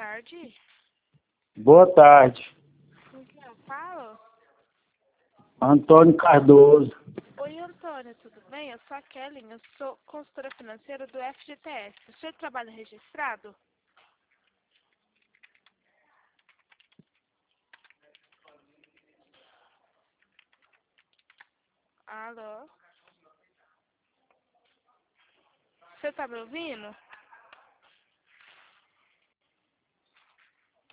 tarde. Boa tarde. Com quem eu falo? Antônio Cardoso. Oi, Antônio, tudo bem? Eu sou a Kelly, eu sou consultora financeira do FGTS. O senhor trabalha registrado? Alô? Você tá me ouvindo?